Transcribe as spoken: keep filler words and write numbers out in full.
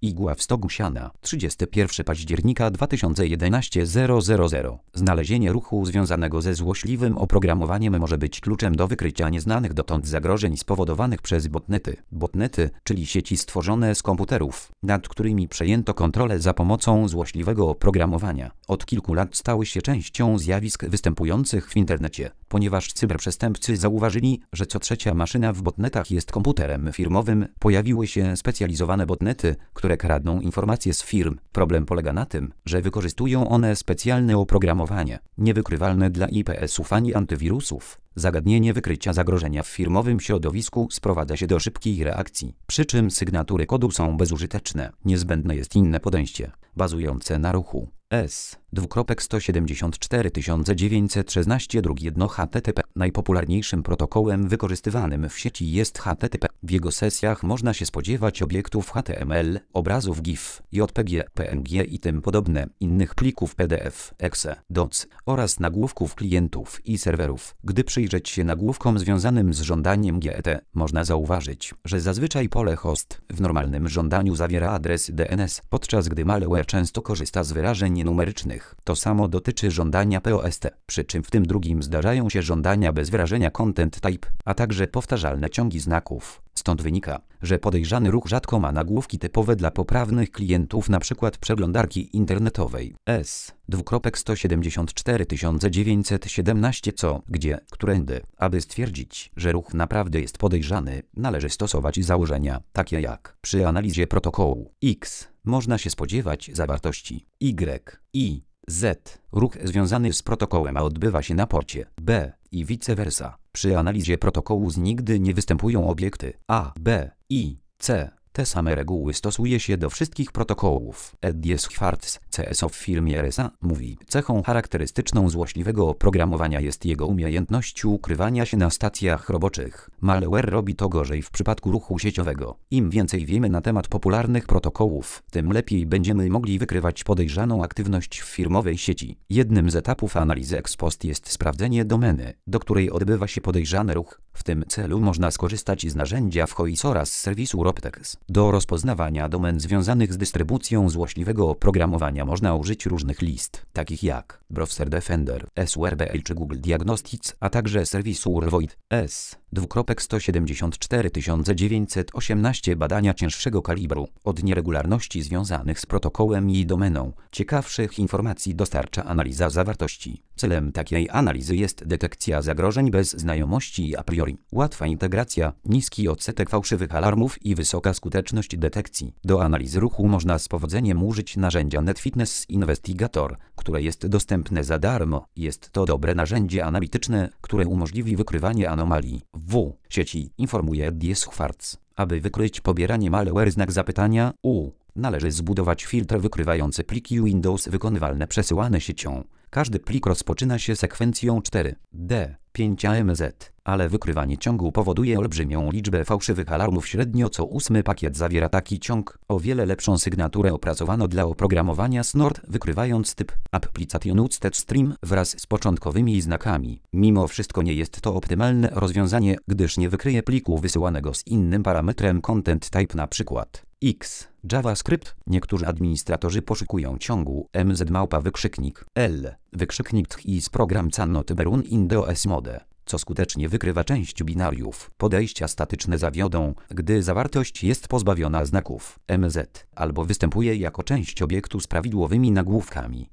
Igła w stogu siana. trzydziestego pierwszego października dwa tysiące jedenastego zero zero zero. Znalezienie ruchu związanego ze złośliwym oprogramowaniem może być kluczem do wykrycia nieznanych dotąd zagrożeń spowodowanych przez botnety. Botnety, czyli sieci stworzone z komputerów, nad którymi przejęto kontrolę za pomocą złośliwego oprogramowania, od kilku lat stały się częścią zjawisk występujących w internecie, ponieważ cyberprzestępcy zauważyli, że co trzecia maszyna w botnetach jest komputerem firmowym, pojawiły się specjalizowane botnety, które kradną informacje z firm. Problem polega na tym, że wykorzystują one specjalne oprogramowanie, niewykrywalne dla I P S ów ani antywirusów. Zagadnienie wykrycia zagrożenia w firmowym środowisku sprowadza się do szybkiej reakcji, przy czym sygnatury kodu są bezużyteczne. Niezbędne jest inne podejście, bazujące na ruchu S sto siedemdziesiąt cztery tysiące dziewięćset szesnaście jedno H T T P. Najpopularniejszym protokołem wykorzystywanym w sieci jest H T T P. W jego sesjach można się spodziewać obiektów H T M L, obrazów GIF, J P G, P N G i tym podobne, innych plików P D F, exe, doc oraz nagłówków klientów i serwerów. Gdy przyjrzeć się nagłówkom związanym z żądaniem G E T, można zauważyć, że zazwyczaj pole host w normalnym żądaniu zawiera adres D N S, podczas gdy malware często korzysta z wyrażeń numerycznych. To samo dotyczy żądania P O S T, przy czym w tym drugim zdarzają się żądania bez wyrażenia content type, a także powtarzalne ciągi znaków. Stąd wynika, że podejrzany ruch rzadko ma nagłówki typowe dla poprawnych klientów, np. przeglądarki internetowej S sto siedemdziesiąt cztery tysiące dziewięćset siedemnaście co, gdzie, którędy. Aby stwierdzić, że ruch naprawdę jest podejrzany, należy stosować założenia, takie jak przy analizie protokołu X można się spodziewać zawartości Y, I, Z. Ruch związany z protokołem A odbywa się na porcie B i vice versa. Przy analizie protokołu z nigdy nie występują obiekty A, B, I, C. Te same reguły stosuje się do wszystkich protokołów. Eddie Schwartz, C S O w firmie R S A, mówi: cechą charakterystyczną złośliwego oprogramowania jest jego umiejętność ukrywania się na stacjach roboczych. Malware robi to gorzej w przypadku ruchu sieciowego. Im więcej wiemy na temat popularnych protokołów, tym lepiej będziemy mogli wykrywać podejrzaną aktywność w firmowej sieci. Jednym z etapów analizy ex post jest sprawdzenie domeny, do której odbywa się podejrzany ruch. W tym celu można skorzystać z narzędzia Whois oraz serwisu Roptex. Do rozpoznawania domen związanych z dystrybucją złośliwego oprogramowania można użyć różnych list, takich jak Browser Defender, S U R B L czy Google Diagnostics, a także serwisu Urvoid. S sto siedemdziesiąt cztery tysiące dziewięćset osiemnaście badania cięższego kalibru, od nieregularności związanych z protokołem i domeną. Ciekawszych informacji dostarcza analiza zawartości. Celem takiej analizy jest detekcja zagrożeń bez znajomości a priori, łatwa integracja, niski odsetek fałszywych alarmów i wysoka skuteczność detekcji. Do analizy ruchu można z powodzeniem użyć narzędzia NetFitness Investigator, które jest dostępne za darmo. Jest to dobre narzędzie analityczne, które umożliwi wykrywanie anomalii w sieci, informuje Eddie Schwartz. Aby wykryć pobieranie malware znak zapytania U, należy zbudować filtr wykrywający pliki Windows wykonywalne przesyłane siecią. Każdy plik rozpoczyna się sekwencją cztery D pięć A M Z, ale wykrywanie ciągu powoduje olbrzymią liczbę fałszywych alarmów. Średnio co ósmy pakiet zawiera taki ciąg. O wiele lepszą sygnaturę opracowano dla oprogramowania Snort, wykrywając typ Application Usted Stream wraz z początkowymi znakami. Mimo wszystko nie jest to optymalne rozwiązanie, gdyż nie wykryje pliku wysyłanego z innym parametrem content type, na przykład X. JavaScript. Niektórzy administratorzy poszukują ciągu M Z małpa wykrzyknik L wykrzyknik T i z program cannot be run in the O S mode, co skutecznie wykrywa część binariów. Podejścia statyczne zawiodą, gdy zawartość jest pozbawiona znaków M Z albo występuje jako część obiektu z prawidłowymi nagłówkami.